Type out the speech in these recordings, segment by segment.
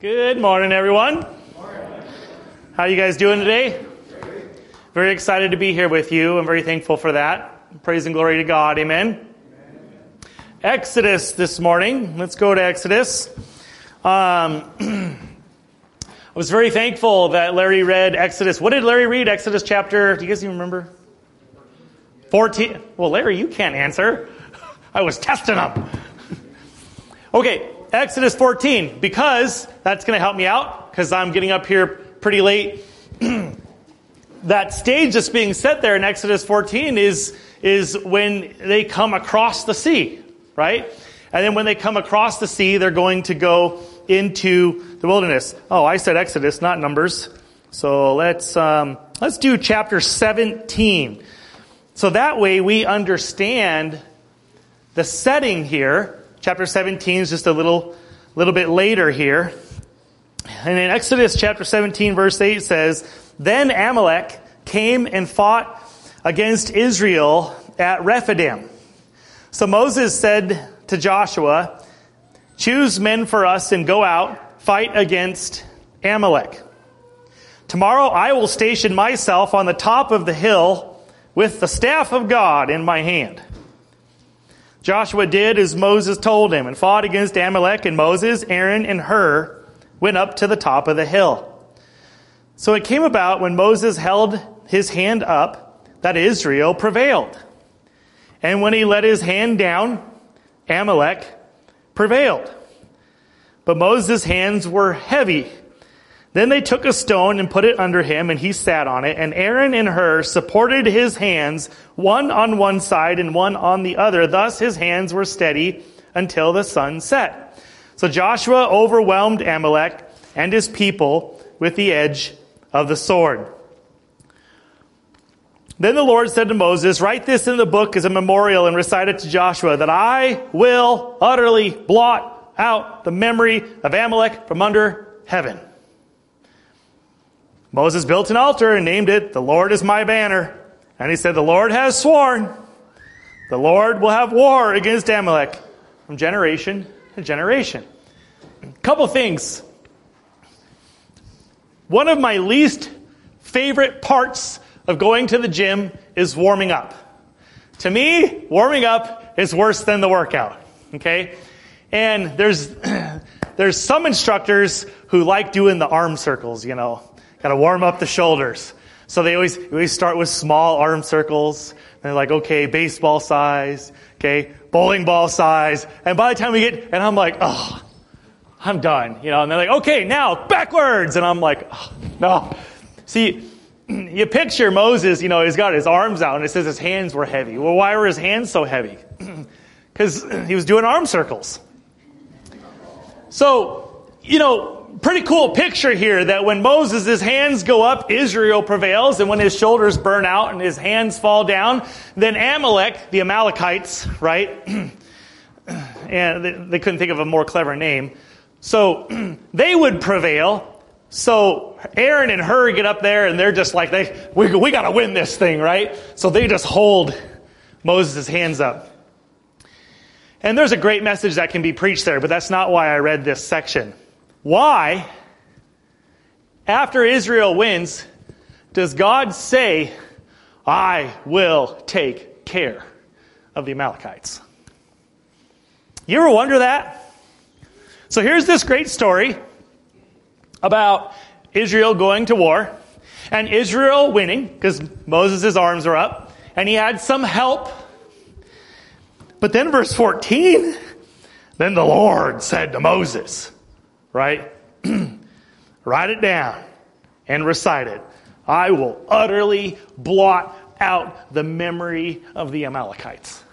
Good morning, everyone. How are you guys doing today? Very excited to be here with you. I'm very thankful for that. Praise and glory to God. Amen. Exodus this morning. Let's go to Exodus. I was very thankful that Larry read Exodus. What did Larry read? Exodus chapter, do you guys even remember? 14. Well, Larry, you can't answer. I was testing him. Okay, Exodus 14, because that's going to help me out, because I'm getting up here pretty late. That stage that's being set there in Exodus 14 is when they come across the sea, right? And then when they come across the sea, they're going to go into the wilderness. Oh, I said Exodus, not Numbers. So let's do chapter 17. So that way we understand the setting here. Chapter 17 is just a little bit later here. And in Exodus chapter 17 verse 8 says, "Then Amalek came and fought against Israel at Rephidim. So Moses said to Joshua, 'Choose men for us and go out, fight against Amalek. Tomorrow I will station myself on the top of the hill with the staff of God in my hand.' Joshua did as Moses told him and fought against Amalek, and Moses, Aaron, and Hur went up to the top of the hill. So it came about when Moses held his hand up that Israel prevailed. And when he let his hand down, Amalek prevailed. But Moses' hands were heavy. Then they took a stone and put it under him, and he sat on it. And Aaron and Hur supported his hands, one on one side and one on the other. Thus his hands were steady until the sun set. So Joshua overwhelmed Amalek and his people with the edge of the sword. Then the Lord said to Moses, 'Write this in the book as a memorial and recite it to Joshua, that I will utterly blot out the memory of Amalek from under heaven.' Moses built an altar and named it, 'The Lord is my banner.' And he said, 'The Lord has sworn, the Lord will have war against Amalek from generation to generation.'" Couple things. One of my least favorite parts of going to the gym is warming up. To me, warming up is worse than the workout. Okay? And there's some instructors who like doing the arm circles, you know. Got to warm up the shoulders. So they always start with small arm circles. And they're like, okay, baseball size, okay, bowling ball size. And by the time we get, and I'm like, oh, I'm done. You know, and they're like, okay, now backwards. And I'm like, oh, no. See, you picture Moses, you know, he's got his arms out and it says his hands were heavy. Well, why were his hands so heavy? Because he was doing arm circles. So, you know, pretty cool picture here that when Moses' hands go up, Israel prevails, and when his shoulders burn out and his hands fall down, then Amalek, the Amalekites, right? And they couldn't think of a more clever name. So they would prevail. So Aaron and Hur get up there and they're just like, we got to win this thing, right? So they just hold Moses' hands up. And there's a great message that can be preached there, but that's not why I read this section. Why, after Israel wins, does God say, "I will take care of the Amalekites"? You ever wonder that? So here's this great story about Israel going to war and Israel winning because Moses' arms are up and he had some help. But then verse 14, then the Lord said to Moses, right? Write it down and recite it. "I will utterly blot out the memory of the Amalekites."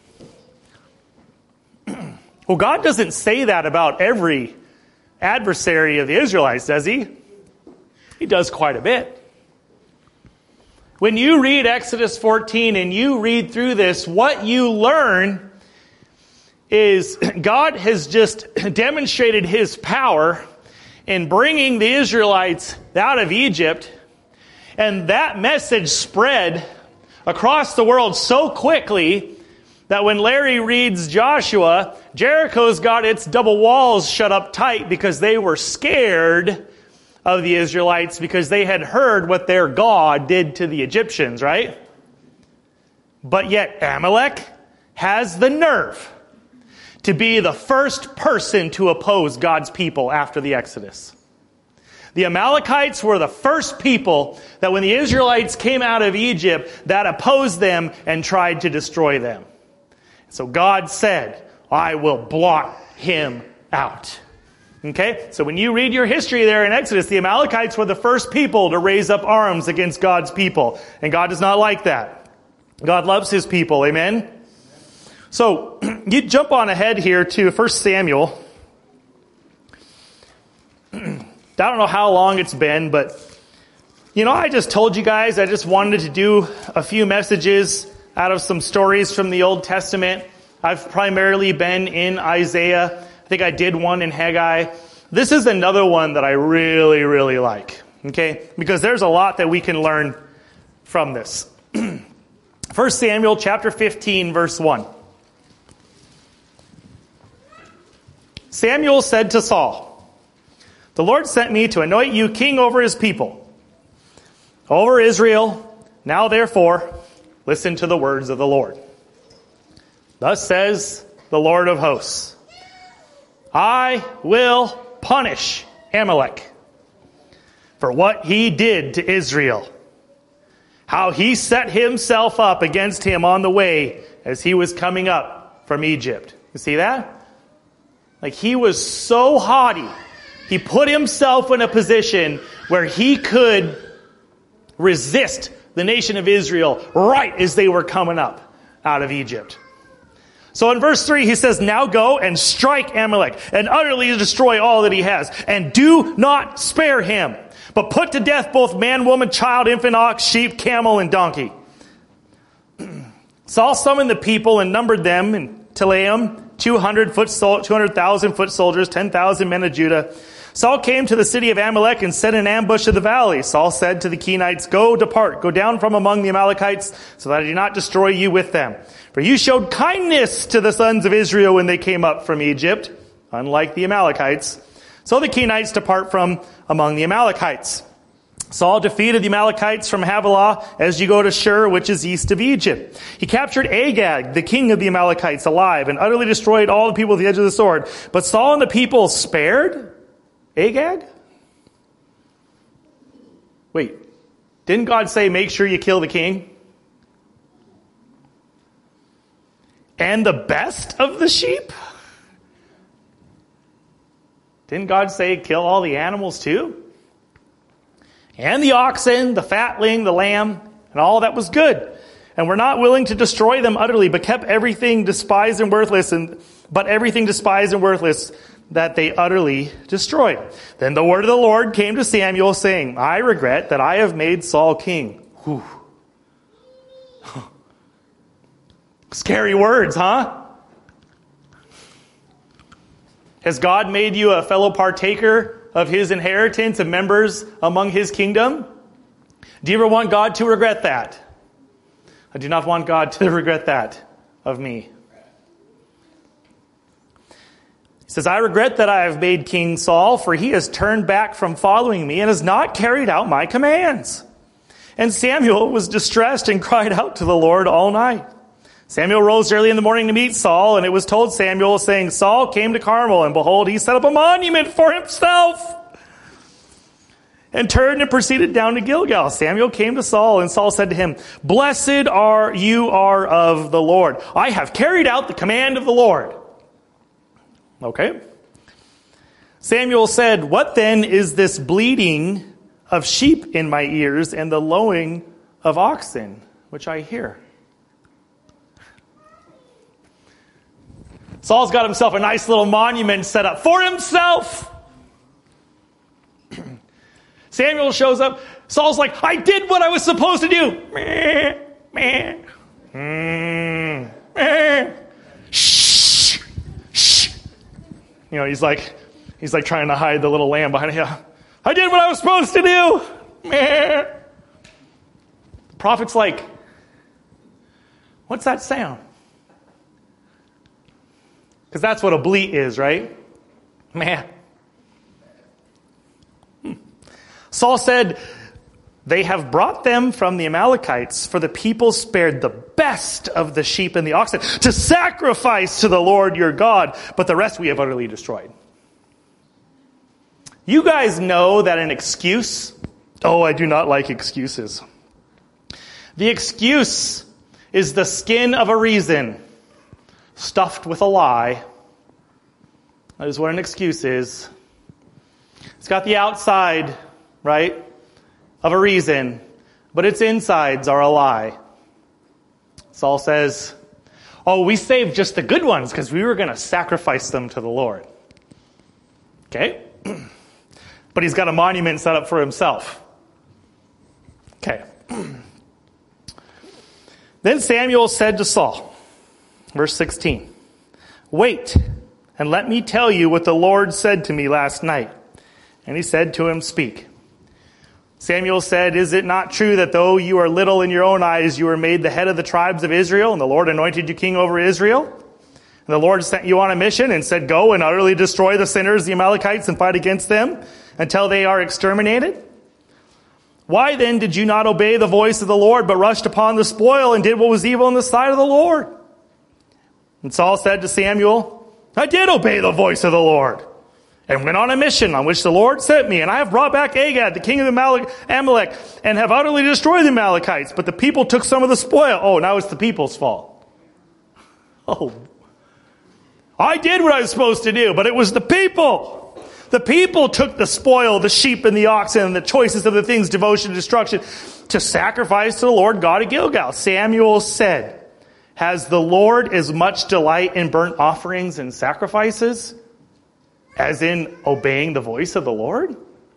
Well, God doesn't say that about every adversary of the Israelites, does he? He does quite a bit. When you read Exodus 14 and you read through this, what you learn is God has just demonstrated his power in bringing the Israelites out of Egypt, and that message spread across the world so quickly that when Larry reads Joshua, Jericho's got its double walls shut up tight because they were scared of the Israelites because they had heard what their God did to the Egyptians, right? But yet Amalek has the nerve to be the first person to oppose God's people after the Exodus. The Amalekites were the first people that when the Israelites came out of Egypt that opposed them and tried to destroy them. So God said, I will blot him out. Okay? So when you read your history there in Exodus, the Amalekites were the first people to raise up arms against God's people. And God does not like that. God loves his people. Amen? So you jump on ahead here to 1 Samuel. I don't know how long it's been, but I just told you guys I just wanted to do a few messages out of some stories from the Old Testament. I've primarily been in Isaiah. I think I did one in Haggai. This is another one that I really, really like. Okay? Because there's a lot that we can learn from this. 1 Samuel chapter 15, verse 1. Samuel said to Saul, the Lord sent me to anoint you king over his people, over Israel. Now therefore, listen to the words of the Lord. Thus says the Lord of hosts, I will punish Amalek for what he did to Israel, how he set himself up against him on the way as he was coming up from Egypt. You see that? Like he was so haughty. He put himself in a position where he could resist the nation of Israel right as they were coming up out of Egypt. So in verse 3 he says, now go and strike Amalek and utterly destroy all that he has, and do not spare him, but put to death both man, woman, child, infant, ox, sheep, camel, and donkey. Saul summoned the people and numbered them in Telaim, 200,000 foot soldiers, 10,000 men of Judah. Saul came to the city of Amalek and set an ambush in the valley. Saul said to the Kenites, depart, go down from among the Amalekites, so that I do not destroy you with them. For you showed kindness to the sons of Israel when they came up from Egypt, unlike the Amalekites. So the Kenites depart from among the Amalekites. Saul defeated the Amalekites from Havilah as you go to Shur, which is east of Egypt. He captured Agag, the king of the Amalekites, alive, and utterly destroyed all the people with the edge of the sword. But Saul and the people spared Agag? Wait, didn't God say make sure you kill the king? And the best of the sheep? Didn't God say kill all the animals too? And the oxen, the fatling, the lamb, and all that was good. And we're not willing to destroy them utterly, but kept everything despised and worthless, that they utterly destroyed. Then the word of the Lord came to Samuel, saying, I regret that I have made Saul king. Whew. Scary words, huh? Has God made you a fellow partaker of his inheritance and members among his kingdom? Do you ever want God to regret that? I do not want God to regret that of me. He says, I regret that I have made King Saul, for he has turned back from following me and has not carried out my commands. And Samuel was distressed and cried out to the Lord all night. Samuel rose early in the morning to meet Saul, and it was told Samuel, saying, Saul came to Carmel, and behold, he set up a monument for himself, and turned and proceeded down to Gilgal. Samuel came to Saul, and Saul said to him, Blessed are you of the Lord. I have carried out the command of the Lord. Okay. Samuel said, What then is this bleating of sheep in my ears and the lowing of oxen, which I hear? Saul's got himself a nice little monument set up for himself. Samuel shows up. Saul's like, I did what I was supposed to do. Shh. Shh. He's like trying to hide the little lamb behind him. I did what I was supposed to do. The prophet's like, what's that sound? Because that's what a bleat is, right? Man. Saul said, they have brought them from the Amalekites, for the people spared the best of the sheep and the oxen to sacrifice to the Lord your God, but the rest we have utterly destroyed. You guys know that an excuse, I do not like excuses. The excuse is the skin of a reason stuffed with a lie. That is what an excuse is. It's got the outside, right, of a reason, but its insides are a lie. Saul says, we saved just the good ones because we were going to sacrifice them to the Lord. Okay? But he's got a monument set up for himself. Okay. Then Samuel said to Saul, verse 16, wait, and let me tell you what the Lord said to me last night. And he said to him, speak. Samuel said, is it not true that though you are little in your own eyes, you were made the head of the tribes of Israel, and the Lord anointed you king over Israel? And the Lord sent you on a mission and said, go and utterly destroy the sinners, the Amalekites, and fight against them until they are exterminated? Why then did you not obey the voice of the Lord, but rushed upon the spoil and did what was evil in the sight of the Lord? And Saul said to Samuel, I did obey the voice of the Lord, and went on a mission on which the Lord sent me. And I have brought back Agag, the king of Amalek, and have utterly destroyed the Amalekites. But the people took some of the spoil. Now it's the people's fault. I did what I was supposed to do, but it was the people. The people took the spoil, the sheep and the oxen, and the choicest of the things, devotion and destruction, to sacrifice to the Lord God at Gilgal. Samuel said, has the Lord as much delight in burnt offerings and sacrifices as in obeying the voice of the Lord?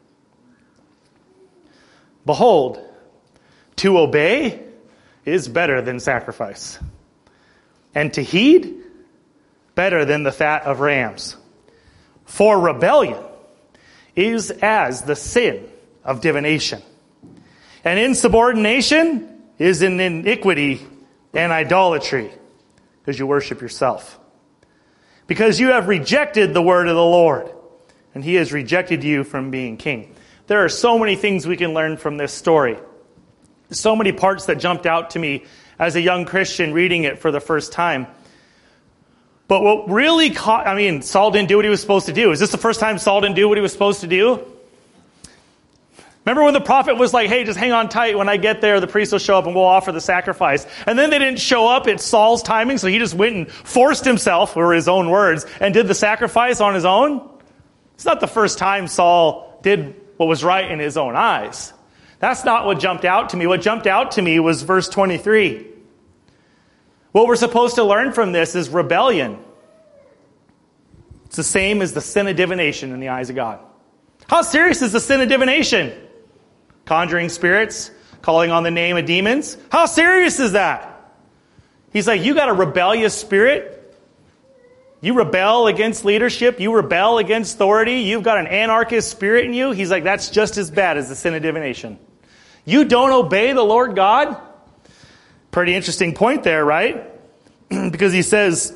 Behold, to obey is better than sacrifice, and to heed better than the fat of rams. For rebellion is as the sin of divination, and insubordination is an iniquity and idolatry, because you worship yourself. Because you have rejected the word of the Lord, and he has rejected you from being king. There are so many things we can learn from this story. So many parts that jumped out to me as a young Christian reading it for the first time. But what really Saul didn't do what he was supposed to do. Is this the first time Saul didn't do what he was supposed to do? Remember when the prophet was like, hey, just hang on tight. When I get there, the priest will show up and we'll offer the sacrifice. And then they didn't show up at Saul's timing, so he just went and forced himself, or his own words, and did the sacrifice on his own. It's not the first time Saul did what was right in his own eyes. That's not what jumped out to me. What jumped out to me was verse 23. What we're supposed to learn from this is rebellion. It's the same as the sin of divination in the eyes of God. How serious is the sin of divination? Conjuring spirits, calling on the name of demons. How serious is that? He's like, you got a rebellious spirit. You rebel against leadership. You rebel against authority. You've got an anarchist spirit in you. He's like, that's just as bad as the sin of divination. You don't obey the Lord God? Pretty interesting point there, right? Because he says,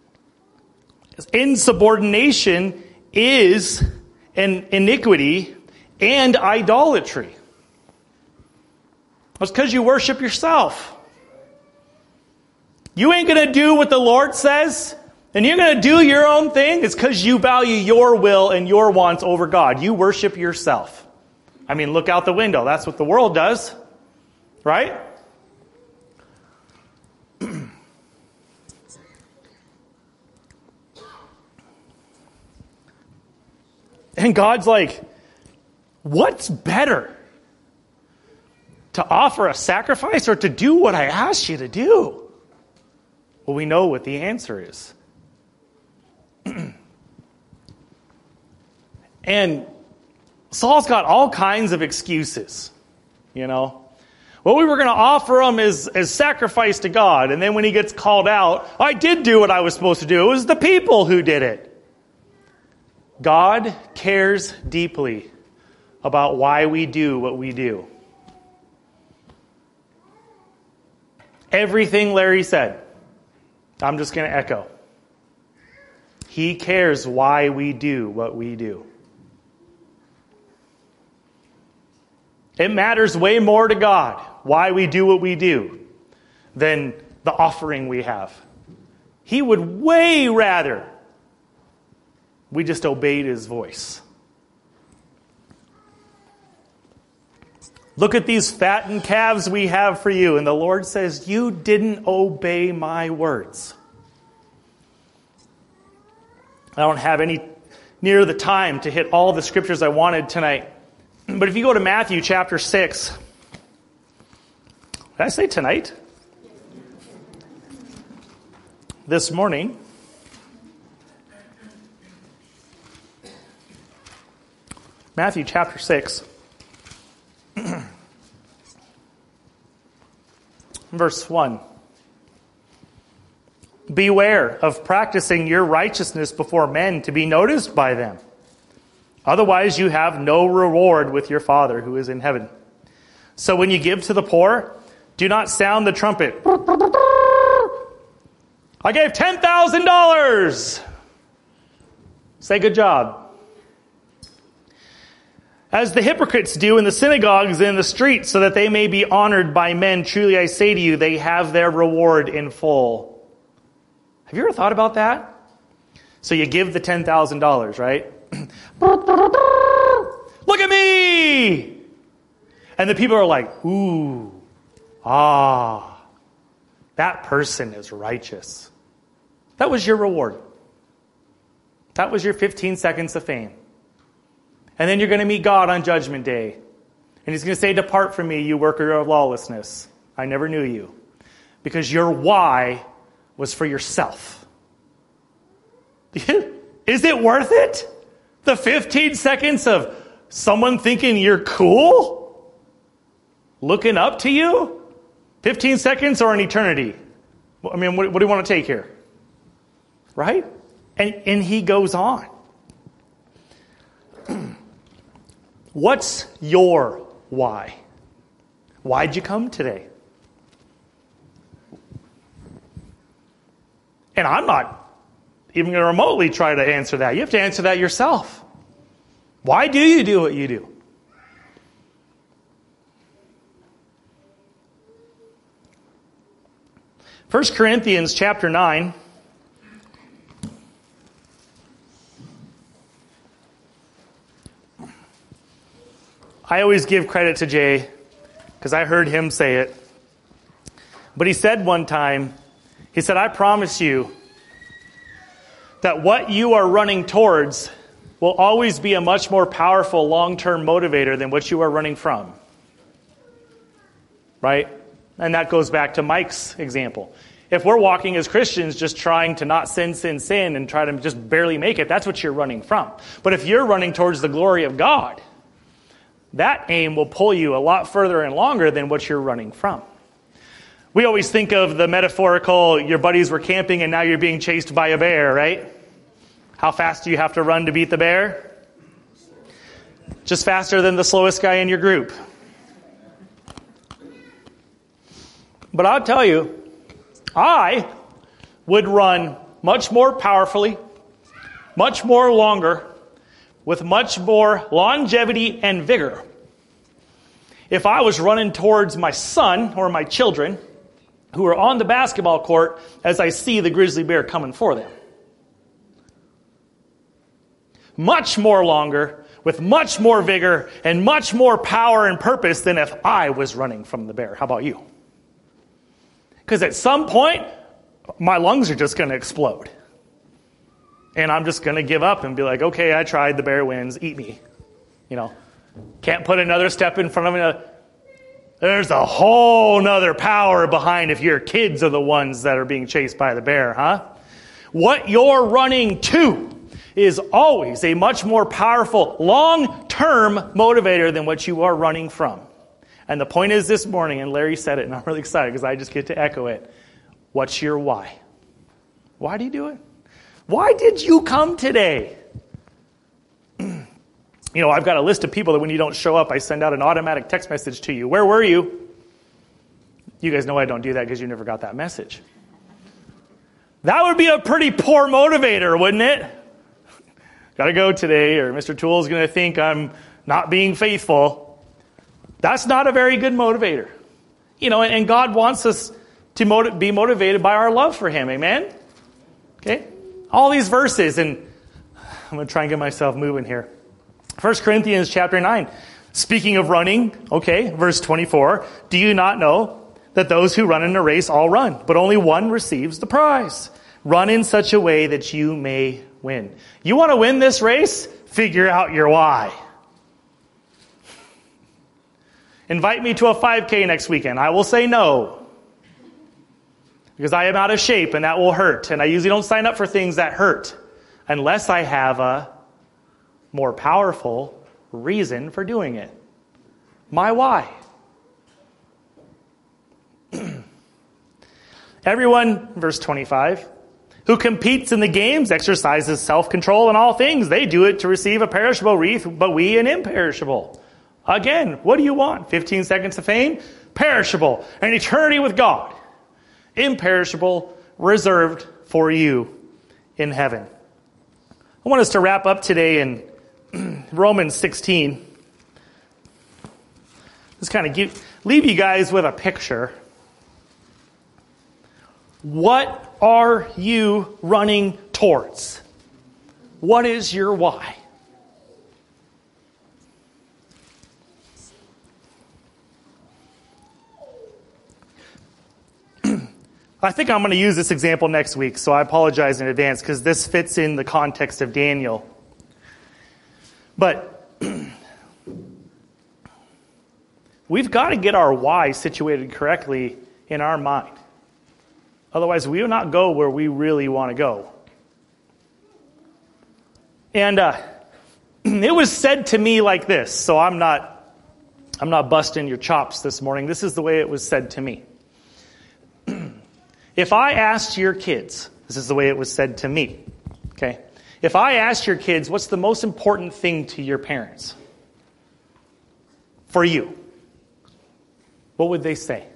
insubordination is an iniquity and idolatry. It's because you worship yourself. You ain't going to do what the Lord says, and you're going to do your own thing. It's because you value your will and your wants over God. You worship yourself. Look out the window. That's what the world does, right? And God's like, what's better? To offer a sacrifice or to do what I asked you to do? Well, we know what the answer is. And Saul's got all kinds of excuses, Well, we were going to offer him as sacrifice to God. And then when he gets called out, I did do what I was supposed to do. It was the people who did it. God cares deeply about why we do what we do. Everything Larry said, I'm just going to echo. He cares why we do what we do. It matters way more to God why we do what we do than the offering we have. He would way rather we just obeyed his voice. Look at these fattened calves we have for you. And the Lord says, you didn't obey my words. I don't have any near the time to hit all the scriptures I wanted tonight. But if you go to Matthew chapter 6. Did I say tonight? This morning. Matthew chapter 6. Verse 1. Beware of practicing your righteousness before men to be noticed by them. Otherwise you have no reward with your Father who is in heaven. So when you give to the poor, do not sound the trumpet. I gave $10,000. Say good job. As the hypocrites do in the synagogues and in the streets, so that they may be honored by men. Truly I say to you, they have their reward in full. Have you ever thought about that? So you give the $10,000, right? Look at me! And the people are like, ooh, that person is righteous. That was your reward. That was your 15 seconds of fame. And then you're going to meet God on Judgment Day. And he's going to say, depart from me, you worker of lawlessness. I never knew you. Because your why was for yourself. Is it worth it? The 15 seconds of someone thinking you're cool? Looking up to you? 15 seconds or an eternity? I mean, what do you want to take here? Right? And he goes on. What's your why? Why'd you come today? And I'm not even going to remotely try to answer that. You have to answer that yourself. Why do you do what you do? First Corinthians chapter 9. I always give credit to Jay because I heard him say it. But he said one time, he said, I promise you that what you are running towards will always be a much more powerful long-term motivator than what you are running from. Right? And that goes back to Mike's example. If we're walking as Christians just trying to not sin, and try to just barely make it, that's what you're running from. But if you're running towards the glory of God, that aim will pull you a lot further and longer than what you're running from. We always think of the metaphorical, your buddies were camping and now you're being chased by a bear, right? How fast do you have to run to beat the bear? Just faster than the slowest guy in your group. But I'll tell you, I would run much more powerfully, much more longer, with much more longevity and vigor if I was running towards my son or my children who are on the basketball court as I see the grizzly bear coming for them. Much more longer, with much more vigor and much more power and purpose than if I was running from the bear. How about you? Because at some point, my lungs are just going to explode. And I'm just going to give up and be like, okay, I tried, the bear wins, eat me. Can't put another step in front of me. There's a whole nother power behind if your kids are the ones that are being chased by the bear, huh? What you're running to is always a much more powerful long-term motivator than what you are running from. And the point is this morning, and Larry said it, and I'm really excited because I just get to echo it. What's your why? Why do you do it? Why did you come today? I've got a list of people that when you don't show up, I send out an automatic text message to you. Where were you? You guys know I don't do that because you never got that message. That would be a pretty poor motivator, wouldn't it? Got to go today, or Mr. Tool's going to think I'm not being faithful. That's not a very good motivator. And God wants us to be motivated by our love for him. Amen? Okay? All these verses, and I'm going to try and get myself moving here. 1 Corinthians chapter 9. Speaking of running, okay, verse 24. Do you not know that those who run in a race all run, but only one receives the prize? Run in such a way that you may win. You want to win this race? Figure out your why. Invite me to a 5K next weekend. I will say no. Because I am out of shape and that will hurt. And I usually don't sign up for things that hurt unless I have a more powerful reason for doing it. My why. Everyone, verse 25, who competes in the games exercises self-control in all things. They do it to receive a perishable wreath, but we an imperishable. Again, what do you want? 15 seconds of fame? Perishable. An eternity with God. Imperishable, reserved for you in heaven. I want us to wrap up today in Romans 16. Just kind of leave you guys with a picture. What are you running towards? What is your why? I think I'm going to use this example next week, so I apologize in advance because this fits in the context of Daniel. But we've got to get our why situated correctly in our mind. Otherwise, we will not go where we really want to go. And it was said to me like this, so I'm not busting your chops this morning. This is the way it was said to me. If I asked your kids, this is the way it was said to me, okay? If I asked your kids, what's the most important thing to your parents? For you. What would they say?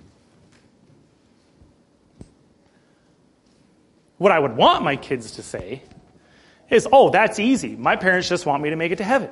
What I would want my kids to say is, oh, that's easy. My parents just want me to make it to heaven.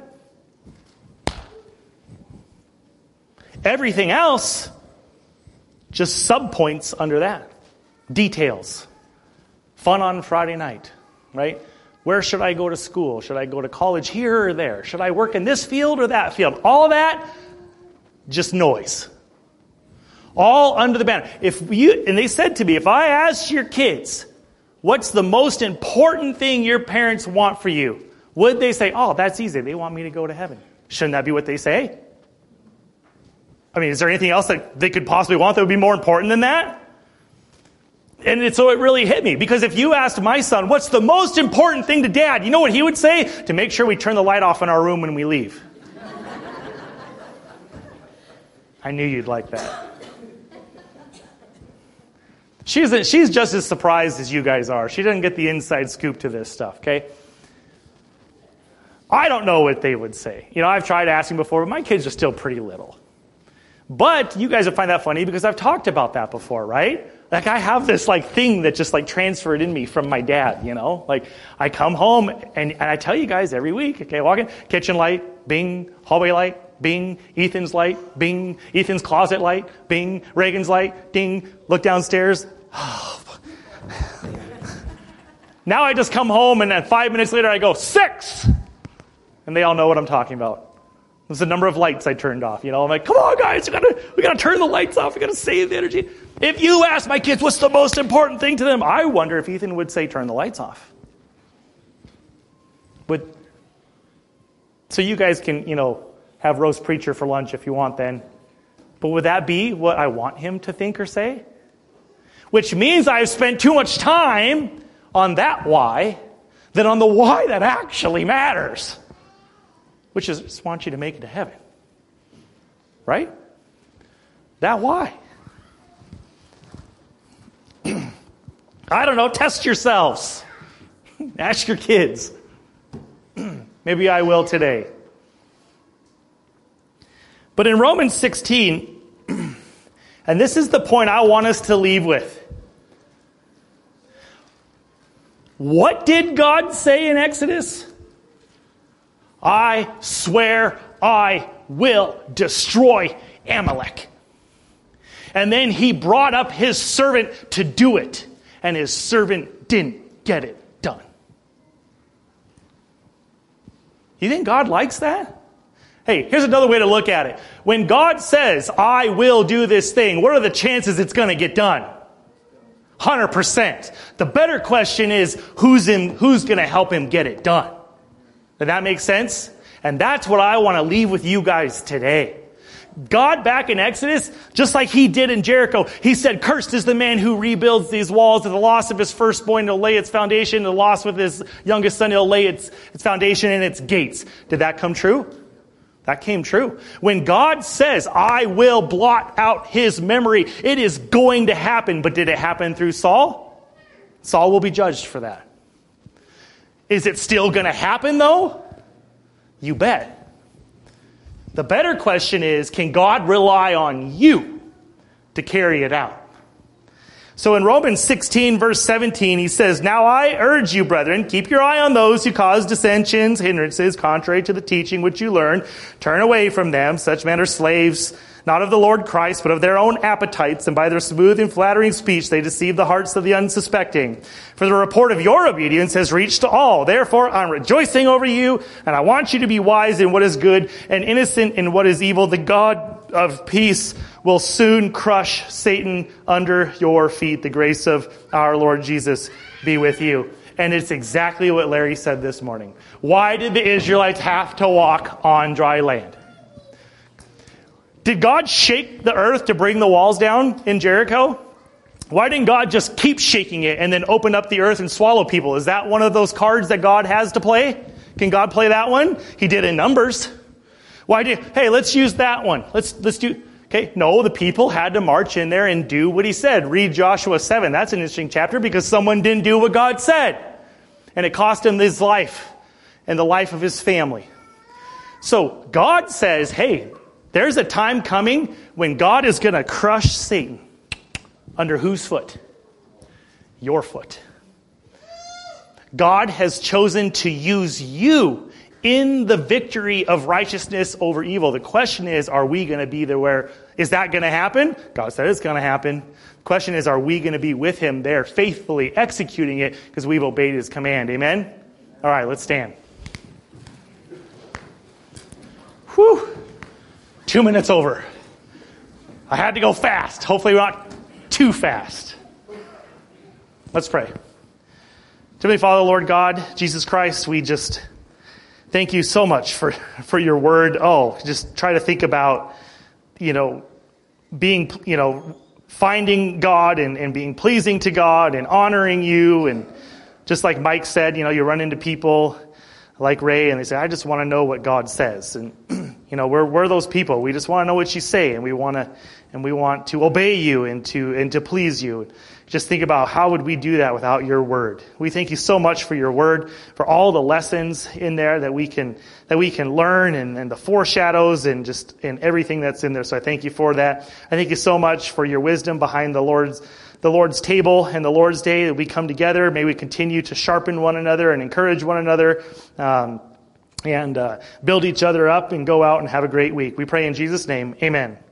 Everything else, just subpoints under that. Details. Fun on Friday night, right? Where should I go to school? Should I go to college here or there? Should I work in this field or that field? All that, just noise. All under the banner. And they said to me, if I asked your kids, what's the most important thing your parents want for you? Would they say, oh, that's easy. They want me to go to heaven. Shouldn't that be what they say? I mean, is there anything else that they could possibly want that would be more important than that? And so it really hit me. Because if you asked my son, what's the most important thing to Dad? You know what he would say? To make sure we turn the light off in our room when we leave. I knew you'd like that. She's just as surprised as you guys are. She doesn't get the inside scoop to this stuff, okay? I don't know what they would say. I've tried asking before, but my kids are still pretty little. But you guys will find that funny because I've talked about that before, right? Like I have this thing that just transferred in me from my dad, Like I come home and I tell you guys every week, okay, walk in, kitchen light, bing, hallway light, bing, Ethan's light, bing, Ethan's closet light, bing, Reagan's light, ding, look downstairs. Now I just come home and then 5 minutes later I go, 6! And they all know what I'm talking about. It's the number of lights I turned off. I'm like, come on, guys, we gotta turn the lights off. We gotta save the energy. If you ask my kids what's the most important thing to them, I wonder if Ethan would say turn the lights off. So you guys can, have roast preacher for lunch if you want then. But would that be what I want him to think or say? Which means I've spent too much time on that why than on the why that actually matters. Which is, I just want you to make it to heaven. Right? That why. I don't know, test yourselves. Ask your kids. Maybe I will today. But in Romans 16, and this is the point I want us to leave with. What did God say in Exodus? I swear I will destroy Amalek. And then he brought up his servant to do it. And his servant didn't get it done. You think God likes that? Hey, here's another way to look at it. When God says, I will do this thing, what are the chances it's going to get done? 100%. The better question is, who's going to help him get it done? Does that make sense? And that's what I want to leave with you guys today. God back in Exodus, just like he did in Jericho, he said, cursed is the man who rebuilds these walls. At the loss of his firstborn, he'll lay its foundation. The loss with his youngest son, he'll lay its foundation and its gates. Did that come true? That came true. When God says, I will blot out his memory, it is going to happen. But did it happen through Saul? Saul will be judged for that. Is it still going to happen, though? You bet. The better question is, can God rely on you to carry it out? So in Romans 16, verse 17, he says, now I urge you, brethren, keep your eye on those who cause dissensions, hindrances, contrary to the teaching which you learn. Turn away from them. Such men are slaves, not of the Lord Christ, but of their own appetites, and by their smooth and flattering speech they deceive the hearts of the unsuspecting. For the report of your obedience has reached to all. Therefore I'm rejoicing over you, and I want you to be wise in what is good and innocent in what is evil. The God of peace will soon crush Satan under your feet. The grace of our Lord Jesus be with you. And it's exactly what Larry said this morning. Why did the Israelites have to walk on dry land? Did God shake the earth to bring the walls down in Jericho? Why didn't God just keep shaking it and then open up the earth and swallow people? Is that one of those cards that God has to play? Can God play that one? He did in Numbers. Hey, let's use that one. Let's do. Okay, no, the people had to march in there and do what he said. Read Joshua 7. That's an interesting chapter because someone didn't do what God said. And it cost him his life and the life of his family. So God says, hey, there's a time coming when God is going to crush Satan. Under whose foot? Your foot. God has chosen to use you in the victory of righteousness over evil. The question is, are we going to be there where, is that going to happen? God said it's going to happen. The question is, are we going to be with him there, faithfully executing it because we've obeyed his command? Amen? All right, let's stand. Whew. 2 minutes over. I had to go fast. Hopefully not too fast. Let's pray. Heavenly Father, Lord God, Jesus Christ, we just thank you so much for your word. Oh, just try to think about, being, finding God and being pleasing to God and honoring you. And just like Mike said, you run into people like Ray and they say, I just want to know what God says. And, we're those people. We just want to know what you say, and we want to obey you and to please you. Just think about how would we do that without your word. We thank you so much for your word, for all the lessons in there that we can learn and the foreshadows and everything that's in there. So I thank you for that. I thank you so much for your wisdom behind the Lord's table and the Lord's day that we come together. May we continue to sharpen one another and encourage one another, and build each other up and go out and have a great week. We pray in Jesus' name. Amen.